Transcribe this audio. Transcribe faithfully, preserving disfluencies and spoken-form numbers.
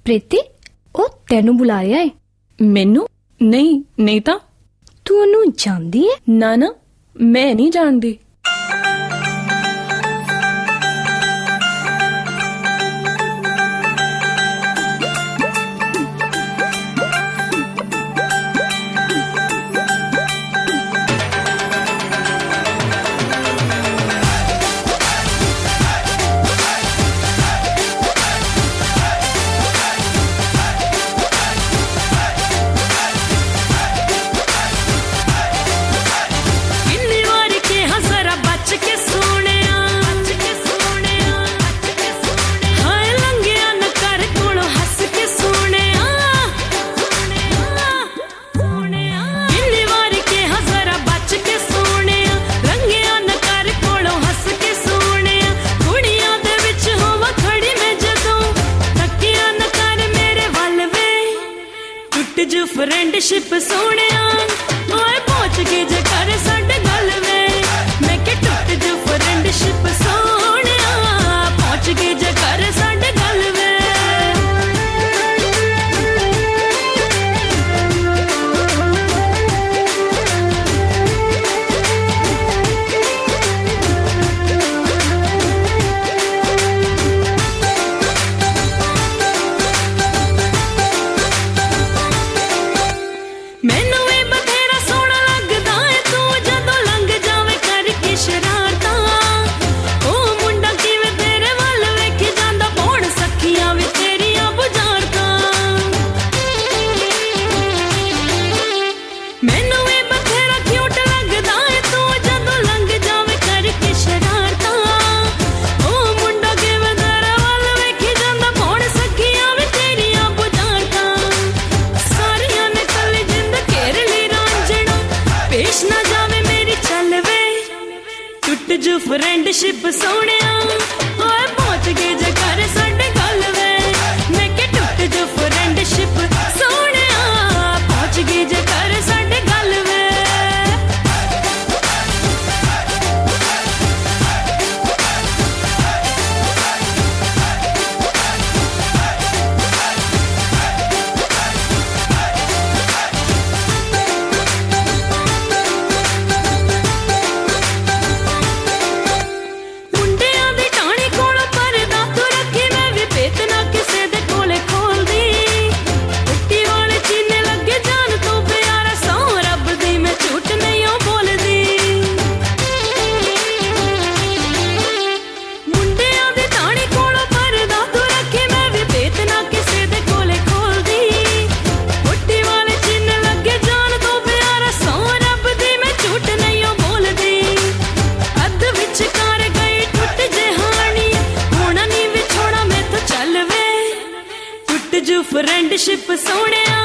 ਪ੍ਰੀਤੀ, ਉਹ ਤੈਨੂੰ ਬੁਲਾ ਰਿਹਾ ਏ। ਮੈਨੂੰ? ਨਹੀਂ ਨਹੀਂ ਤਾਂ। ਤੂੰ ਉਹਨੂੰ ਜਾਣਦੀ ਏ? ਨਾ ਨਾ, ਮੈਂ ਨਹੀਂ ਜਾਣਦੀ। फ्रेंडशिप सोनिया ओए पहुंच के जे कर साडे गल वे मैं के टुट जो फ्रेंडशिप सोनिया पहुंच के जे कर साडे गल वे जो फ्रेंडशिप सोनिया ओए पहुंच के जे कर साडे गल वे मैं के टुट जो फ्रेंडशिप सोनिया पहुंच के जे कर साडे गल वे फ्रेंडशिप सोनिया